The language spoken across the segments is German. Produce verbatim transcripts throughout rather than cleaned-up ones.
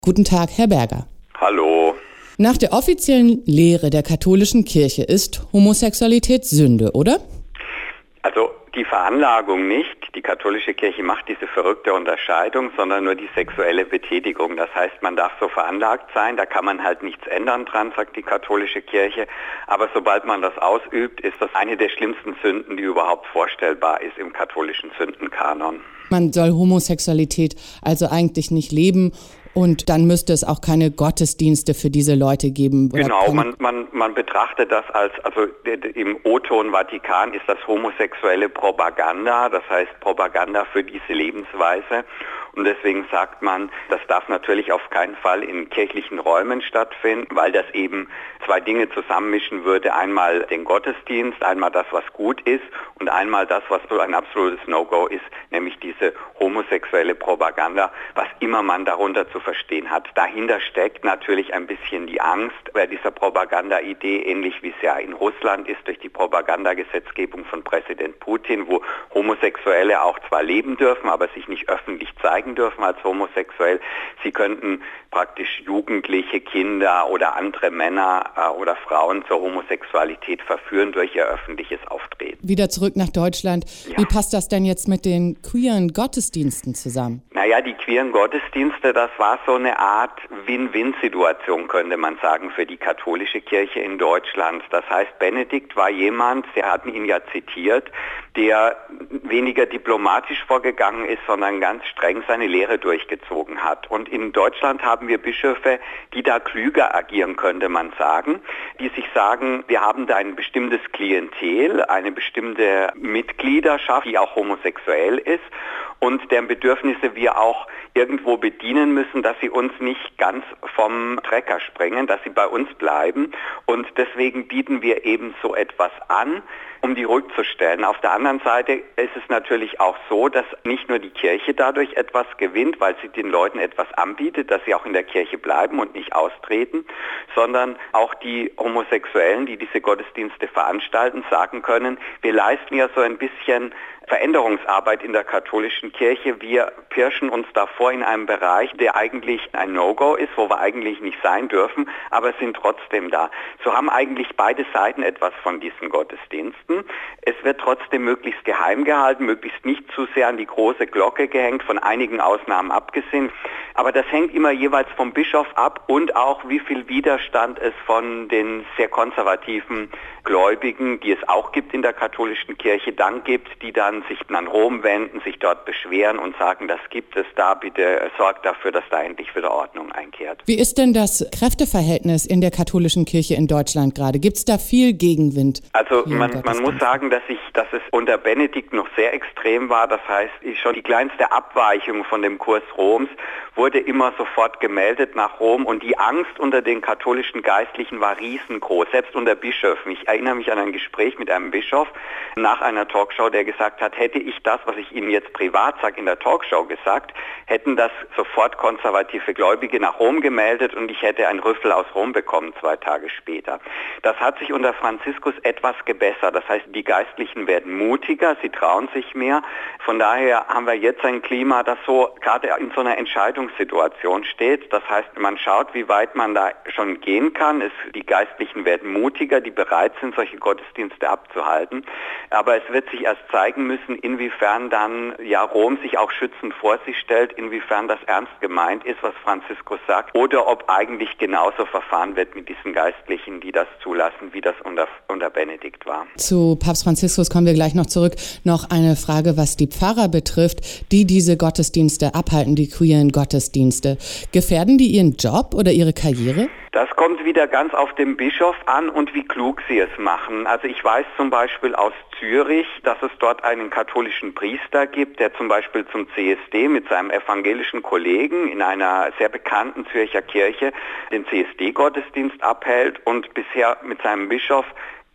Guten Tag, Herr Berger. Hallo. Nach der offiziellen Lehre der katholischen Kirche ist Homosexualität Sünde, oder? Also die Veranlagung nicht. Die katholische Kirche macht diese verrückte Unterscheidung, sondern nur die sexuelle Betätigung. Das heißt, man darf so veranlagt sein, da kann man halt nichts ändern dran, sagt die katholische Kirche. Aber sobald man das ausübt, ist das eine der schlimmsten Sünden, die überhaupt vorstellbar ist im katholischen Sündenkanon. Man soll Homosexualität also eigentlich nicht leben. Und dann müsste es auch keine Gottesdienste für diese Leute geben. Oder genau, man, man, man betrachtet das als, also im O-Ton Vatikan ist das homosexuelle Propaganda, das heißt Propaganda für diese Lebensweise. Und deswegen sagt man, das darf natürlich auf keinen Fall in kirchlichen Räumen stattfinden, weil das eben zwei Dinge zusammenmischen würde. Einmal den Gottesdienst, einmal das, was gut ist und einmal das, was so ein absolutes No-Go ist, nämlich diese homosexuelle Propaganda, was immer man darunter zu verstehen hat. Dahinter steckt natürlich ein bisschen die Angst bei dieser Propaganda-Idee, ähnlich wie es ja in Russland ist, durch die Propagandagesetzgebung von Präsident Putin, wo Homosexuelle auch zwar leben dürfen, aber sich nicht öffentlich zeigen dürfen als homosexuell. Sie könnten praktisch Jugendliche, Kinder oder andere Männer äh, oder Frauen zur Homosexualität verführen durch ihr öffentliches Auftreten. Wieder zurück nach Deutschland. Ja. Wie passt das denn jetzt mit den queeren Gottesdiensten zusammen? Naja, die queeren Gottesdienste, das war so eine Art Win-Win-Situation, könnte man sagen, für die katholische Kirche in Deutschland. Das heißt, Benedikt war jemand, wir hatten ihn ja zitiert, der weniger diplomatisch vorgegangen ist, sondern ganz streng seine Lehre durchgezogen hat. Und in Deutschland haben wir Bischöfe, die da klüger agieren, könnte man sagen, die sich sagen, wir haben da ein bestimmtes Klientel, eine bestimmte Mitgliederschaft, die auch homosexuell ist und deren Bedürfnisse wir auch irgendwo bedienen müssen, dass sie uns nicht ganz vom Trecker springen, dass sie bei uns bleiben. Und deswegen bieten wir eben so etwas an, um die ruhig zu stellen. Auf der anderen Seite ist es natürlich auch so, dass nicht nur die Kirche dadurch etwas gewinnt, weil sie den Leuten etwas anbietet, dass sie auch in der Kirche bleiben und nicht austreten, sondern auch die Homosexuellen, die diese Gottesdienste veranstalten, sagen können, wir leisten ja so ein bisschen Veränderungsarbeit in der katholischen Kirche. Wir pirschen uns davor in einem Bereich, der eigentlich ein No-Go ist, wo wir eigentlich nicht sein dürfen, aber sind trotzdem da. So haben eigentlich beide Seiten etwas von diesen Gottesdiensten. Es wird trotzdem möglichst geheim gehalten, möglichst nicht zu sehr an die große Glocke gehängt, von einigen Ausnahmen abgesehen. Aber das hängt immer jeweils vom Bischof ab und auch wie viel Widerstand es von den sehr konservativen Gläubigen, die es auch gibt in der katholischen Kirche, dann gibt, die dann sich an Rom wenden, sich dort beschweren und sagen, das gibt es da, bitte sorgt dafür, dass da endlich wieder Ordnung einkehrt. Wie ist denn das Kräfteverhältnis in der katholischen Kirche in Deutschland gerade? Gibt es da viel Gegenwind? Also man, man muss sagen, dass, ich, dass es unter Benedikt noch sehr extrem war. Das heißt, schon die kleinste Abweichung von dem Kurs Roms wurde immer sofort gemeldet nach Rom und die Angst unter den katholischen Geistlichen war riesengroß, selbst unter Bischöfen. Ich erinnere mich an ein Gespräch mit einem Bischof nach einer Talkshow, der gesagt hat, hätte ich das, was ich Ihnen jetzt privat sage, in der Talkshow gesagt, hätten das sofort konservative Gläubige nach Rom gemeldet und ich hätte einen Rüffel aus Rom bekommen zwei Tage später. Das hat sich unter Franziskus etwas gebessert. Das heißt, die Geistlichen werden mutiger, sie trauen sich mehr. Von daher haben wir jetzt ein Klima, das so gerade in so einer Entscheidungssituation steht. Das heißt, man schaut, wie weit man da schon gehen kann. Es, die Geistlichen werden mutiger, die bereit sind, solche Gottesdienste abzuhalten. Aber es wird sich erst zeigen müssen, inwiefern dann ja Rom sich auch schützend vor sich stellt, inwiefern das ernst gemeint ist, was Franziskus sagt, oder ob eigentlich genauso verfahren wird mit diesen Geistlichen, die das zulassen, wie das unter, unter Benedikt war. Zu Papst Franziskus kommen wir gleich noch zurück. Noch eine Frage, was die Pfarrer betrifft, die diese Gottesdienste abhalten, die queeren Gottesdienste. Gefährden die ihren Job oder ihre Karriere? Das kommt wieder ganz auf den Bischof an und wie klug sie es machen. Also ich weiß zum Beispiel aus Zürich, dass es dort einen katholischen Priester gibt, der zum Beispiel zum C S D mit seinem evangelischen Kollegen in einer sehr bekannten Zürcher Kirche den C S D-Gottesdienst abhält und bisher mit seinem Bischof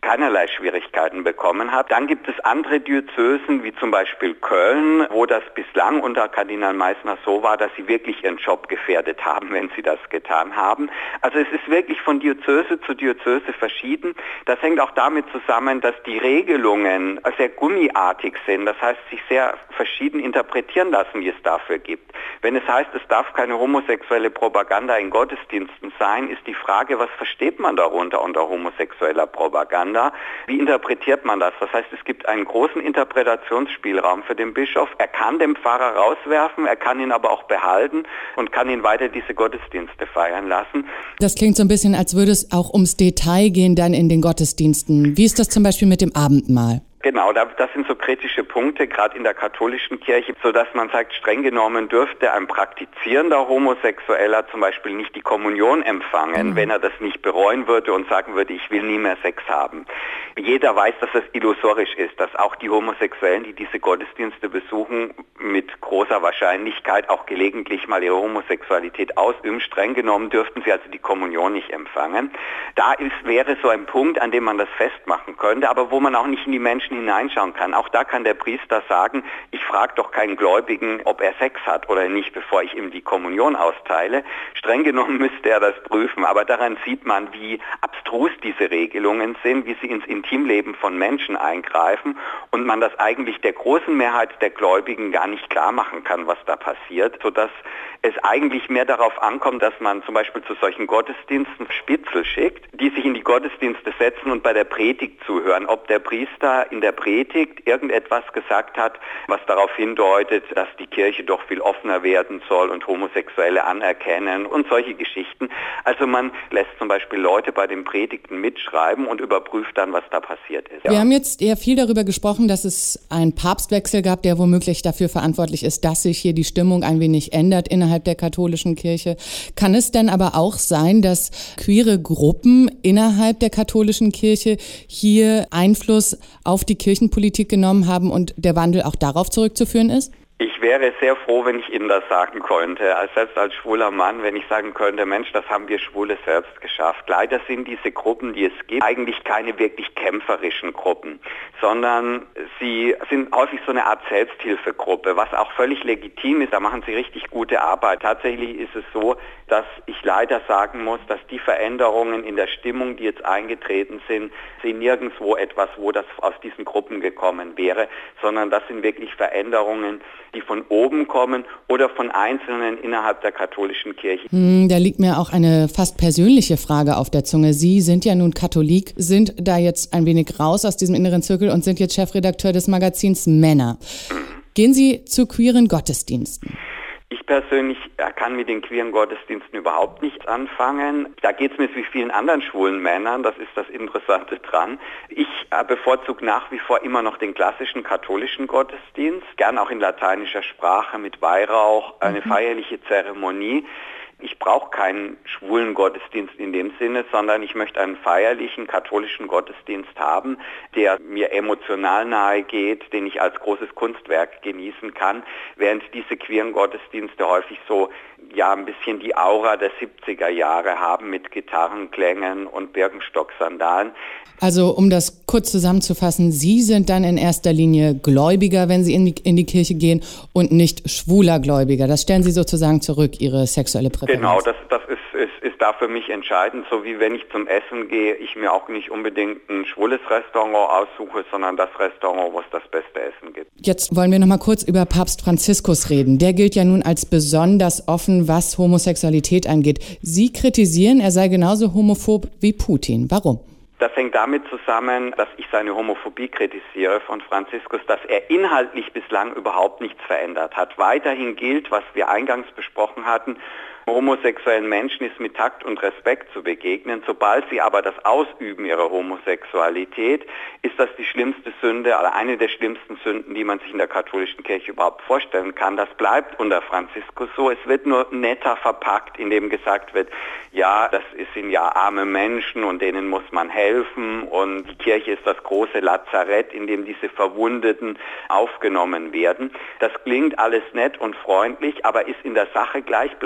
keinerlei Schwierigkeiten bekommen hat. Dann gibt es andere Diözesen, wie zum Beispiel Köln, wo das bislang unter Kardinal Meissner so war, dass sie wirklich ihren Job gefährdet haben, wenn sie das getan haben. Also es ist wirklich von Diözese zu Diözese verschieden. Das hängt auch damit zusammen, dass die Regelungen sehr gummiartig sind. Das heißt, sich sehr verschieden interpretieren lassen, wie es dafür gibt. Wenn es heißt, es darf keine homosexuelle Propaganda in Gottesdiensten sein, ist die Frage, was versteht man darunter unter homosexueller Propaganda? Wie interpretiert man das? Das heißt, es gibt einen großen Interpretationsspielraum für den Bischof. Er kann den Pfarrer rauswerfen, er kann ihn aber auch behalten und kann ihn weiter diese Gottesdienste feiern lassen. Das klingt so ein bisschen, als würde es auch ums Detail gehen dann in den Gottesdiensten. Wie ist das zum Beispiel mit dem Abendmahl? Genau, das sind so kritische Punkte, gerade in der katholischen Kirche, sodass man sagt, streng genommen dürfte ein praktizierender Homosexueller zum Beispiel nicht die Kommunion empfangen, mhm. wenn er das nicht bereuen würde und sagen würde, ich will nie mehr Sex haben. Jeder weiß, dass das illusorisch ist, dass auch die Homosexuellen, die diese Gottesdienste besuchen, mit großer Wahrscheinlichkeit auch gelegentlich mal ihre Homosexualität ausüben. Streng genommen dürften sie also die Kommunion nicht empfangen. Da ist, wäre so ein Punkt, an dem man das festmachen könnte, aber wo man auch nicht in die Menschen hineinschauen kann. Auch da kann der Priester sagen, ich frage doch keinen Gläubigen, ob er Sex hat oder nicht, bevor ich ihm die Kommunion austeile. Streng genommen müsste er das prüfen, aber daran sieht man, wie abstrus diese Regelungen sind, wie sie ins Intimleben von Menschen eingreifen und man das eigentlich der großen Mehrheit der Gläubigen gar nicht klar machen kann, was da passiert, sodass es eigentlich mehr darauf ankommt, dass man zum Beispiel zu solchen Gottesdiensten Spitzel schickt, die sich in die Gottesdienste setzen und bei der Predigt zuhören, ob der Priester in der Predigt irgendetwas gesagt hat, was darauf hindeutet, dass die Kirche doch viel offener werden soll und Homosexuelle anerkennen und solche Geschichten. Also man lässt zum Beispiel Leute bei den Predigten mitschreiben und überprüft dann, was da passiert ist. Wir ja. haben jetzt eher viel darüber gesprochen, dass es einen Papstwechsel gab, der womöglich dafür verantwortlich ist, dass sich hier die Stimmung ein wenig ändert innerhalb der katholischen Kirche. Kann es denn aber auch sein, dass queere Gruppen innerhalb der katholischen Kirche hier Einfluss auf die Kirchenpolitik genommen haben und der Wandel auch darauf zurückzuführen ist? Ich wäre sehr froh, wenn ich Ihnen das sagen könnte, als selbst als schwuler Mann, wenn ich sagen könnte, Mensch, das haben wir Schwule selbst geschafft. Leider sind diese Gruppen, die es gibt, eigentlich keine wirklich kämpferischen Gruppen, sondern sie sind häufig so eine Art Selbsthilfegruppe, was auch völlig legitim ist, da machen sie richtig gute Arbeit. Tatsächlich ist es so, dass ich leider sagen muss, dass die Veränderungen in der Stimmung, die jetzt eingetreten sind, sind nirgendwo etwas, wo das aus diesen Gruppen gekommen wäre, sondern das sind wirklich Veränderungen, die von oben kommen oder von Einzelnen innerhalb der katholischen Kirche. Hm, da liegt mir auch eine fast persönliche Frage auf der Zunge. Sie sind ja nun Katholik, sind da jetzt ein wenig raus aus diesem inneren Zirkel und sind jetzt Chefredakteur des Magazins Männer. Mhm. Gehen Sie zu queeren Gottesdiensten? Ich persönlich kann mit den queeren Gottesdiensten überhaupt nichts anfangen. Da geht es mir wie vielen anderen schwulen Männern, das ist das Interessante dran. Ich bevorzuge nach wie vor immer noch den klassischen katholischen Gottesdienst, gern auch in lateinischer Sprache mit Weihrauch, eine mhm. feierliche Zeremonie. Ich brauche keinen schwulen Gottesdienst in dem Sinne, sondern ich möchte einen feierlichen katholischen Gottesdienst haben, der mir emotional nahe geht, den ich als großes Kunstwerk genießen kann, während diese queeren Gottesdienste häufig so ja ein bisschen die Aura der siebziger Jahre haben mit Gitarrenklängen und Birkenstock-Sandalen. Also um das kurz zusammenzufassen, Sie sind dann in erster Linie Gläubiger, wenn Sie in die, in die Kirche gehen und nicht schwuler Gläubiger. Das stellen Sie sozusagen zurück, Ihre sexuelle Präferenz. Genau, das, das ist, ist, ist da für mich entscheidend, so wie wenn ich zum Essen gehe, ich mir auch nicht unbedingt ein schwules Restaurant aussuche, sondern das Restaurant, wo es das beste Essen gibt. Jetzt wollen wir noch mal kurz über Papst Franziskus reden. Der gilt ja nun als besonders offen, was Homosexualität angeht. Sie kritisieren, er sei genauso homophob wie Putin. Warum? Das hängt damit zusammen, dass ich seine Homophobie kritisiere von Franziskus, dass er inhaltlich bislang überhaupt nichts verändert hat. Weiterhin gilt, was wir eingangs besprochen hatten, homosexuellen Menschen ist mit Takt und Respekt zu begegnen. Sobald sie aber das ausüben ihrer Homosexualität, ist das die schlimmste Sünde, oder eine der schlimmsten Sünden, die man sich in der katholischen Kirche überhaupt vorstellen kann. Das bleibt unter Franziskus so. Es wird nur netter verpackt, indem gesagt wird, ja, das sind ja arme Menschen und denen muss man helfen und die Kirche ist das große Lazarett, in dem diese Verwundeten aufgenommen werden. Das klingt alles nett und freundlich, aber ist in der Sache gleichbleibend. Das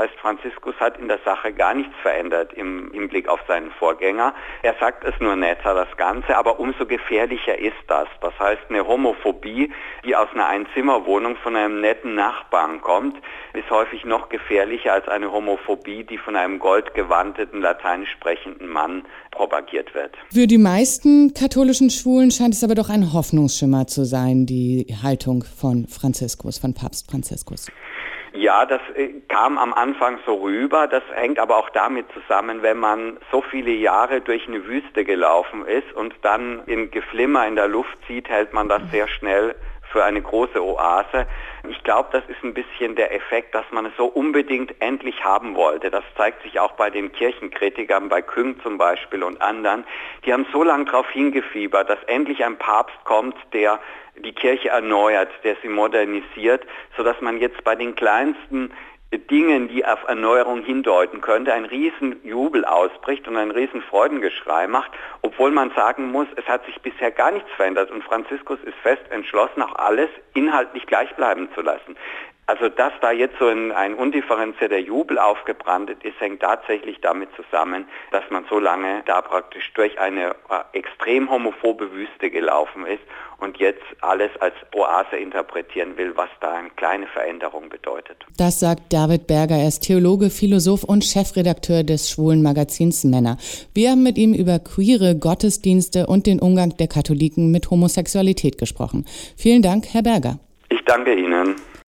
heißt, Franziskus hat in der Sache gar nichts verändert im Hinblick auf seinen Vorgänger. Er sagt es nur netter, das Ganze, aber umso gefährlicher ist das. Das heißt, eine Homophobie, die aus einer Einzimmerwohnung von einem netten Nachbarn kommt, ist häufig noch gefährlicher als eine Homophobie, die von einem goldgewandeten, lateinisch sprechenden Mann propagiert wird. Für die meisten katholischen Schwulen scheint es aber doch ein Hoffnungsschimmer zu sein, die Haltung von Franziskus, von Papst Franziskus. Ja, das kam am Anfang so rüber. Das hängt aber auch damit zusammen, wenn man so viele Jahre durch eine Wüste gelaufen ist und dann in Geflimmer in der Luft sieht, hält man das sehr schnell für eine große Oase. Ich glaube, das ist ein bisschen der Effekt, dass man es so unbedingt endlich haben wollte. Das zeigt sich auch bei den Kirchenkritikern, bei Küng zum Beispiel und anderen. Die haben so lange darauf hingefiebert, dass endlich ein Papst kommt, der die Kirche erneuert, der sie modernisiert, sodass man jetzt bei den kleinsten Dingen, die auf Erneuerung hindeuten könnte, ein Riesenjubel ausbricht und ein Riesenfreudengeschrei macht, obwohl man sagen muss, es hat sich bisher gar nichts verändert und Franziskus ist fest entschlossen, auch alles inhaltlich gleich bleiben zu lassen. Also dass da jetzt so ein, ein undifferenzierter Jubel aufgebrannt ist, hängt tatsächlich damit zusammen, dass man so lange da praktisch durch eine äh, extrem homophobe Wüste gelaufen ist und jetzt alles als Oase interpretieren will, was da eine kleine Veränderung bedeutet. Das sagt David Berger. Er ist Theologe, Philosoph und Chefredakteur des schwulen Magazins Männer. Wir haben mit ihm über queere Gottesdienste und den Umgang der Katholiken mit Homosexualität gesprochen. Vielen Dank, Herr Berger. Ich danke Ihnen.